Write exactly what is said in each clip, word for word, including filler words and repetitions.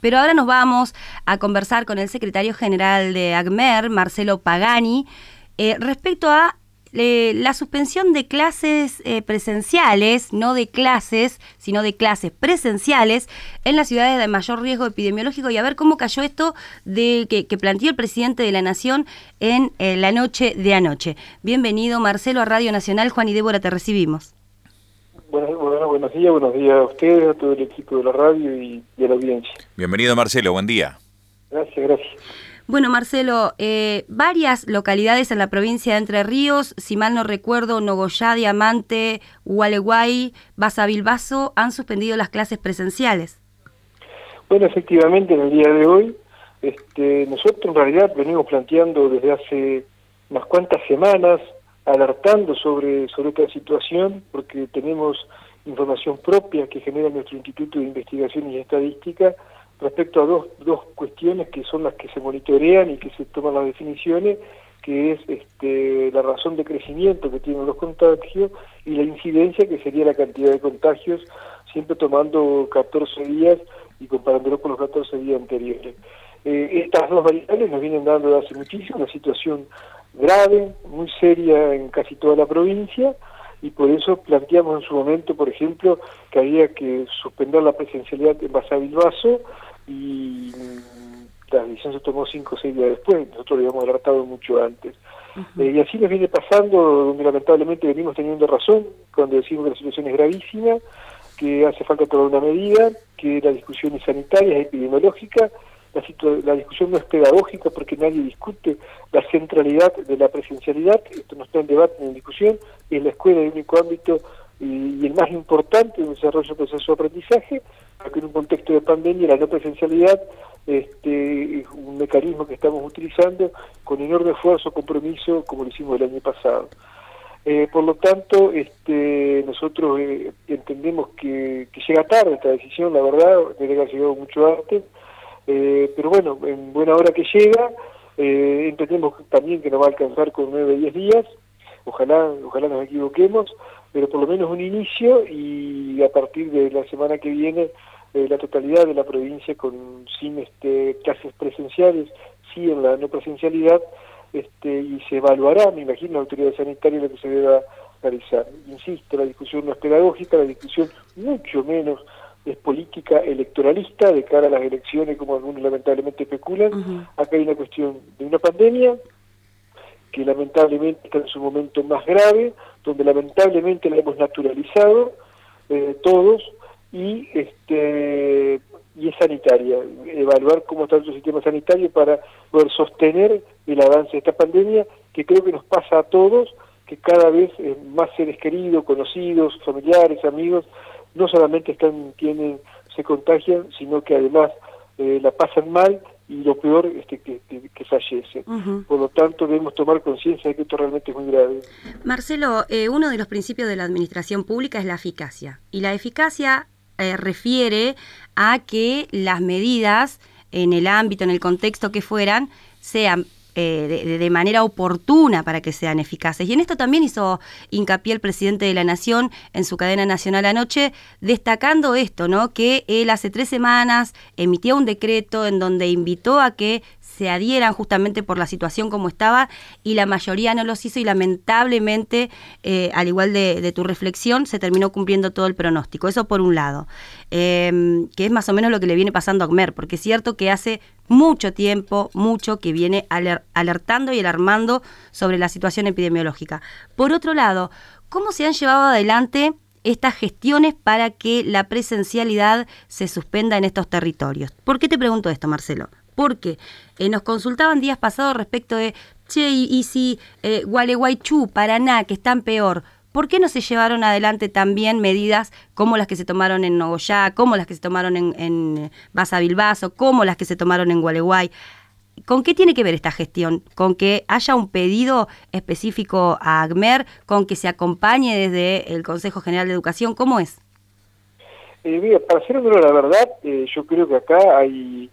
Pero ahora nos vamos a conversar con el secretario general de ACMER, Marcelo Pagani, eh, respecto a eh, la suspensión de clases eh, presenciales, no de clases, sino de clases presenciales en las ciudades de mayor riesgo epidemiológico, y a ver cómo cayó esto de que, que planteó el presidente de la Nación en eh, la noche de anoche. Bienvenido, Marcelo, a Radio Nacional. Juan y Débora, te recibimos. Bueno, bueno, buenos días, buenos días a ustedes, a todo el equipo de la radio y, y a la audiencia. Bienvenido, Marcelo, buen día. Gracias, gracias. Bueno, Marcelo, eh, varias localidades en la provincia de Entre Ríos, si mal no recuerdo, Nogoyá, Diamante, Gualeguay, Basavilbaso, han suspendido las clases presenciales. Bueno, efectivamente, en el día de hoy, este, nosotros en realidad venimos planteando desde hace unas cuantas semanas, alertando sobre, sobre esta situación, porque tenemos información propia que genera nuestro Instituto de Investigación y Estadística respecto a dos, dos cuestiones que son las que se monitorean y que se toman las definiciones, que es este, la razón de crecimiento que tienen los contagios y la incidencia, que sería la cantidad de contagios, siempre tomando catorce días y comparándolo con los catorce días anteriores. Eh, estas dos variables nos vienen dando de hace muchísimo una situación grave, muy seria en casi toda la provincia, y por eso planteamos en su momento, por ejemplo, que había que suspender la presencialidad en Basavilbaso, y la decisión se tomó cinco o seis días después. Nosotros lo habíamos alertado mucho antes. Uh-huh. eh, y así nos viene pasando, donde lamentablemente venimos teniendo razón cuando decimos que la situación es gravísima, que hace falta tomar una medida, que la discusión es sanitaria, es epidemiológica. La, la discusión no es pedagógica porque nadie discute la centralidad de la presencialidad. Esto no está en debate ni en discusión, es la escuela el único ámbito y, y el más importante en el desarrollo del proceso de aprendizaje, porque en un contexto de pandemia la no presencialidad este, es un mecanismo que estamos utilizando con enorme esfuerzo, compromiso, como lo hicimos el año pasado. Eh, por lo tanto, este, nosotros eh, entendemos que, que llega tarde esta decisión, la verdad, debería haber llegado mucho antes. Eh, pero bueno, en buena hora que llega, eh, entendemos también que nos va a alcanzar con nueve o diez días, ojalá, ojalá nos equivoquemos, pero por lo menos un inicio, y a partir de la semana que viene eh, la totalidad de la provincia con sin este, clases presenciales, sí en la no presencialidad, este, y se evaluará, me imagino, la autoridad sanitaria lo que se deba realizar. Insisto, la discusión no es pedagógica, la discusión mucho menos es política electoralista de cara a las elecciones, como algunos lamentablemente especulan. Uh-huh. Acá hay una cuestión de una pandemia que lamentablemente está en su momento más grave, donde lamentablemente la hemos naturalizado eh, todos, y este y es sanitaria. Evaluar cómo está nuestro sistema sanitario para poder sostener el avance de esta pandemia, que creo que nos pasa a todos, que cada vez eh, más seres queridos, conocidos, familiares, amigos, no solamente están, tienen, se contagian, sino que además eh, la pasan mal, y lo peor es que, que, que fallecen. Uh-huh. Por lo tanto, debemos tomar conciencia de que esto realmente es muy grave. Marcelo, eh, uno de los principios de la administración pública es la eficacia, y la eficacia eh, refiere a que las medidas en el ámbito, en el contexto que fueran, sean Eh, de, de manera oportuna para que sean eficaces. Y en esto también hizo hincapié el presidente de la Nación en su cadena nacional anoche, destacando esto, ¿no? Que él hace tres semanas emitió un decreto en donde invitó a que se adhieran justamente por la situación como estaba, y la mayoría no los hizo, y lamentablemente, eh, al igual de, de tu reflexión, se terminó cumpliendo todo el pronóstico. Eso por un lado, eh, que es más o menos lo que le viene pasando a ACMER, porque es cierto que hace mucho tiempo, mucho que viene aler- alertando y alarmando sobre la situación epidemiológica. Por otro lado, ¿cómo se han llevado adelante estas gestiones para que la presencialidad se suspenda en estos territorios? ¿Por qué te pregunto esto, Marcelo? Porque eh, nos consultaban días pasados respecto de, che, y, y si eh, Gualeguaychú, Paraná, que están peor, ¿por qué no se llevaron adelante también medidas como las que se tomaron en Nogoyá, como las que se tomaron en, en Basavilbaso, como las que se tomaron en Gualeguay? ¿Con qué tiene que ver esta gestión? ¿Con que haya un pedido específico a ACMER? ¿Con que se acompañe desde el Consejo General de Educación? ¿Cómo es? Eh, mira, para ser honor a la verdad, eh, yo creo que acá hay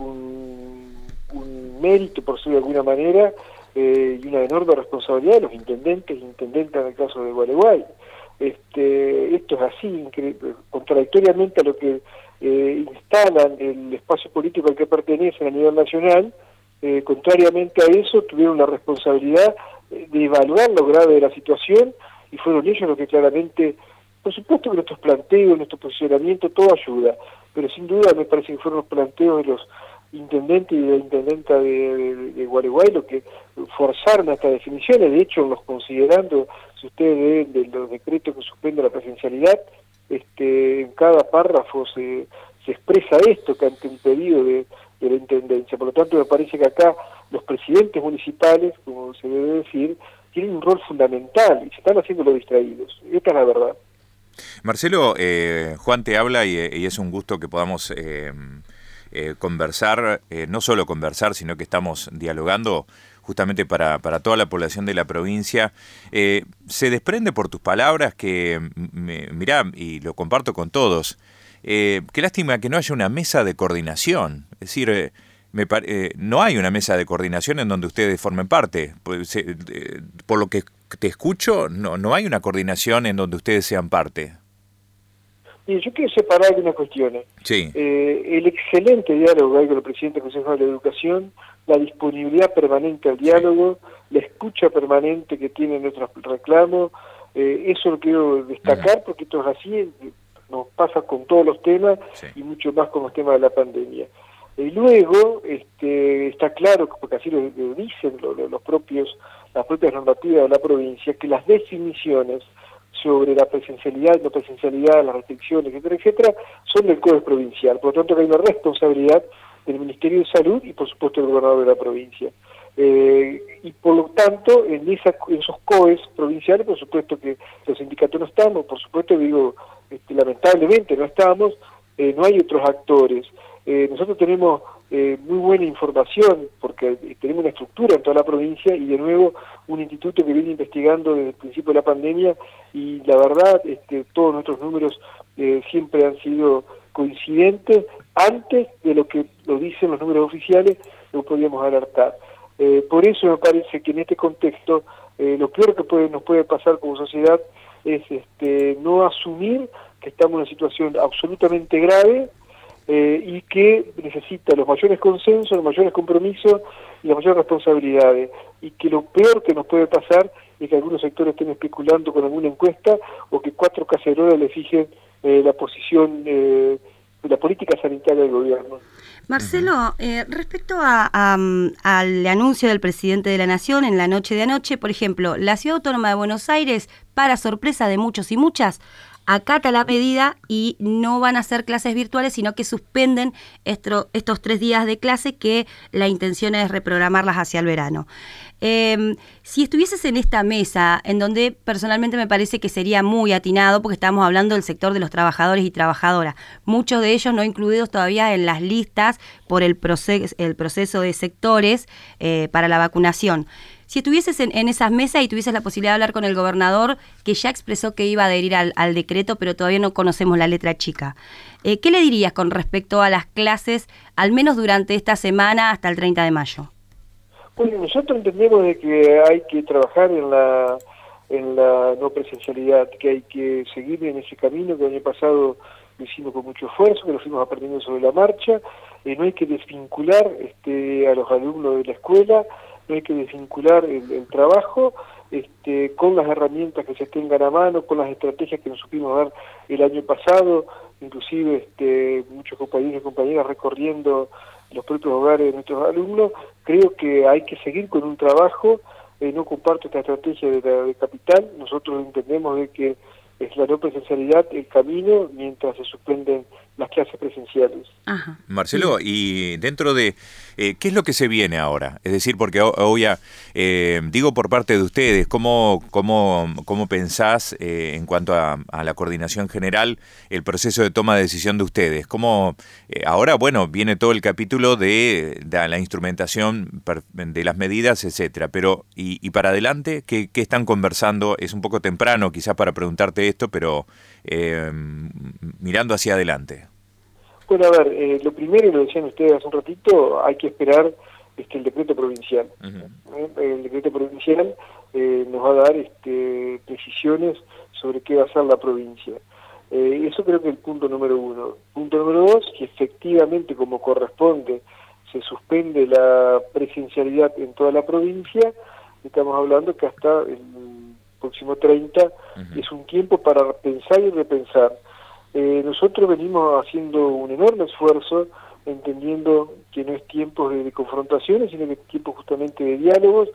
un, un mérito, por decirlo de alguna manera, eh, y una enorme responsabilidad de los intendentes e intendentas en el caso de Gualeguay. Este, esto es así, contradictoriamente a lo que eh, instalan el espacio político al que pertenecen a nivel nacional, eh, contrariamente a eso tuvieron la responsabilidad de evaluar lo grave de la situación y fueron ellos los que claramente, por supuesto que nuestros planteos, nuestro posicionamiento, todo ayuda, pero sin duda me parece que fueron los planteos de los intendentes y de la intendenta de, de, de Gualeguay los que forzaron estas definiciones. De hecho, los considerando, si ustedes ven de los decretos que suspenden la presencialidad, este, en cada párrafo se, se expresa esto, que ante un pedido de, de la intendencia. Por lo tanto, me parece que acá los presidentes municipales, como se debe decir, tienen un rol fundamental y se están haciendo los distraídos. Esta es la verdad. Marcelo, eh, Juan te habla y, y es un gusto que podamos eh, eh, conversar, eh, no solo conversar, sino que estamos dialogando justamente para, para toda la población de la provincia. Eh, se desprende por tus palabras que, me, mirá, y lo comparto con todos, eh, qué lástima que no haya una mesa de coordinación. Es decir, eh, me eh, no hay una mesa de coordinación en donde ustedes formen parte. Pues, eh, eh, por lo que te escucho, no, no hay una coordinación en donde ustedes sean parte. Y yo quiero separar algunas cuestiones. Sí. Eh, el excelente diálogo que hay con el presidente del Consejo de la Educación, la disponibilidad permanente al diálogo, sí. La escucha permanente que tienen nuestros reclamos, eh, eso lo quiero destacar, uh-huh. Porque esto es así, nos pasa con todos los temas, sí. Y mucho más con los temas de la pandemia. Y luego, este, está claro, porque así lo, lo dicen lo, lo, los propios, las propias normativas de la provincia, que las definiciones sobre la presencialidad, no presencialidad, las restricciones, etcétera, etcétera, son del Código Provincial. Por lo tanto, hay una responsabilidad del Ministerio de Salud y, por supuesto, del gobernador de la provincia. Eh, y, por lo tanto, en, esa, en esos C O Es provinciales, por supuesto que los sindicatos no estamos, por supuesto, digo, este, lamentablemente no estamos, eh, no hay otros actores. Eh, nosotros tenemos eh, muy buena información porque tenemos una estructura en toda la provincia y de nuevo un instituto que viene investigando desde el principio de la pandemia y la verdad este, todos nuestros números eh, siempre han sido coincidentes antes de lo que lo dicen los números oficiales, lo podíamos alertar. Eh, por eso me parece que en este contexto eh, lo peor que puede, nos puede pasar como sociedad es este, no asumir que estamos en una situación absolutamente grave, Eh, y que necesita los mayores consensos, los mayores compromisos y las mayores responsabilidades, y que lo peor que nos puede pasar es que algunos sectores estén especulando con alguna encuesta o que cuatro cacerolas le fijen eh, la posición eh, de la política sanitaria del gobierno. Marcelo, eh, respecto a, a, al anuncio del presidente de la Nación en la noche de anoche, por ejemplo, la Ciudad Autónoma de Buenos Aires, para sorpresa de muchos y muchas, acata la medida y no van a hacer clases virtuales, sino que suspenden esto, estos tres días de clase que la intención es reprogramarlas hacia el verano. Eh, si estuvieses en esta mesa, en donde personalmente me parece que sería muy atinado, porque estamos hablando del sector de los trabajadores y trabajadoras, muchos de ellos no incluidos todavía en las listas por el proceso, el proceso de sectores eh, para la vacunación. Si estuvieses en, en esas mesas y tuvieses la posibilidad de hablar con el gobernador, que ya expresó que iba a adherir al, al decreto, pero todavía no conocemos la letra chica, eh, ¿qué le dirías con respecto a las clases, al menos durante esta semana hasta el treinta de mayo? Bueno, nosotros entendemos de que hay que trabajar en la en la no presencialidad, que hay que seguir en ese camino que el año pasado lo hicimos con mucho esfuerzo, que lo fuimos aprendiendo sobre la marcha. Eh, no hay que desvincular este, a los alumnos de la escuela, no hay que desvincular el, el trabajo este, con las herramientas que se tengan a mano, con las estrategias que nos supimos dar el año pasado, inclusive este, muchos compañeros y compañeras recorriendo los propios hogares de nuestros alumnos. Creo que hay que seguir con un trabajo, eh, no comparto esta estrategia de la de Capital, nosotros entendemos de que es la no presencialidad el camino mientras se suspenden las clases presenciales. Ajá. Marcelo, y dentro de, eh, ¿qué es lo que se viene ahora? Es decir, porque hoy, eh, digo por parte de ustedes, ¿cómo, cómo, cómo pensás eh, en cuanto a, a la coordinación general el proceso de toma de decisión de ustedes? ¿Cómo, eh, ahora, bueno, viene todo el capítulo de, de la instrumentación de las medidas, etcétera, pero, y, y para adelante, ¿qué, qué están conversando? Es un poco temprano quizás para preguntarte esto, pero eh, mirando hacia adelante. Bueno, a ver, eh, lo primero, y lo decían ustedes hace un ratito, hay que esperar este, el decreto provincial. Uh-huh. ¿Eh? El decreto provincial eh, nos va a dar este, precisiones sobre qué va a hacer la provincia. Eh, eso creo que es el punto número uno. Punto número dos, que efectivamente, como corresponde, se suspende la presencialidad en toda la provincia. Estamos hablando que hasta el próximo treinta uh-huh. es un tiempo para pensar y repensar. Eh, nosotros venimos haciendo un enorme esfuerzo, entendiendo que no es tiempo de, de confrontaciones, sino que es tiempo justamente de diálogos.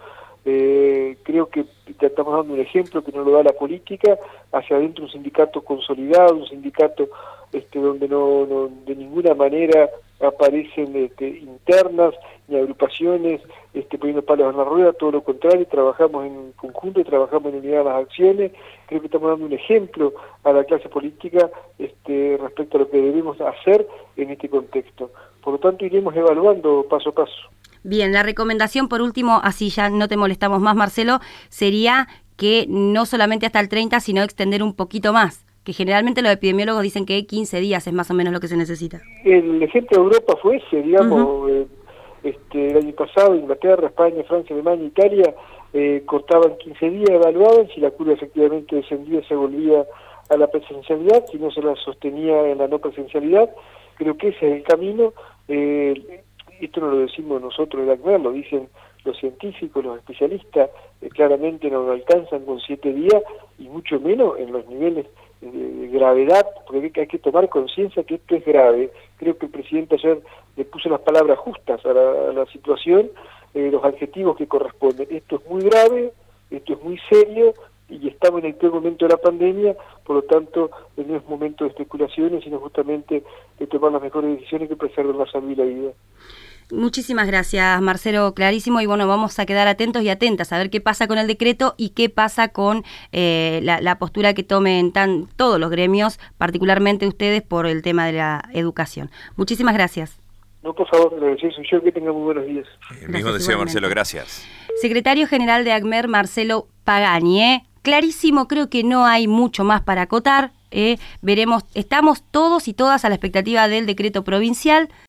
Eh, creo que estamos dando un ejemplo que no lo da la política, hacia adentro un sindicato consolidado, un sindicato este, donde no, no de ninguna manera aparecen este, internas ni agrupaciones este, poniendo palos en la rueda, todo lo contrario, trabajamos en conjunto, trabajamos en unidad de las acciones. Creo que estamos dando un ejemplo a la clase política este, respecto a lo que debemos hacer en este contexto. Por lo tanto, iremos evaluando paso a paso. Bien, la recomendación por último, así ya no te molestamos más, Marcelo, sería que no solamente hasta el treinta, sino extender un poquito más, que generalmente los epidemiólogos dicen que quince días es más o menos lo que se necesita. El ejemplo de Europa fue ese, digamos, uh-huh. eh, este, el año pasado Inglaterra, España, Francia, Alemania, Italia eh, cortaban quince días, evaluaban, si la curva efectivamente descendía se volvía a la presencialidad, si no se la sostenía en la no presencialidad. Creo que ese es el camino. Eh, Esto no lo decimos nosotros de ACMER, lo dicen los científicos, los especialistas, eh, claramente no lo alcanzan con siete días y mucho menos en los niveles de, de gravedad, porque hay que tomar conciencia que esto es grave. Creo que el presidente ayer le puso las palabras justas a la, a la situación, eh, los adjetivos que corresponden. Esto es muy grave, esto es muy serio y estamos en el peor momento de la pandemia, por lo tanto no es momento de especulaciones, sino justamente de tomar las mejores decisiones que preserven la salud y la vida. Muchísimas gracias, Marcelo, clarísimo, y bueno, vamos a quedar atentos y atentas a ver qué pasa con el decreto y qué pasa con eh, la, la postura que tomen tan, todos los gremios, particularmente ustedes, por el tema de la educación. Muchísimas gracias. No, por favor, agradecido soy yo, que tenga muy buenos días. El mismo deseo, Marcelo, gracias. Secretario General de ACMER, Marcelo Pagani, ¿eh? Clarísimo, creo que no hay mucho más para acotar. Eh, veremos, estamos todos y todas a la expectativa del decreto provincial.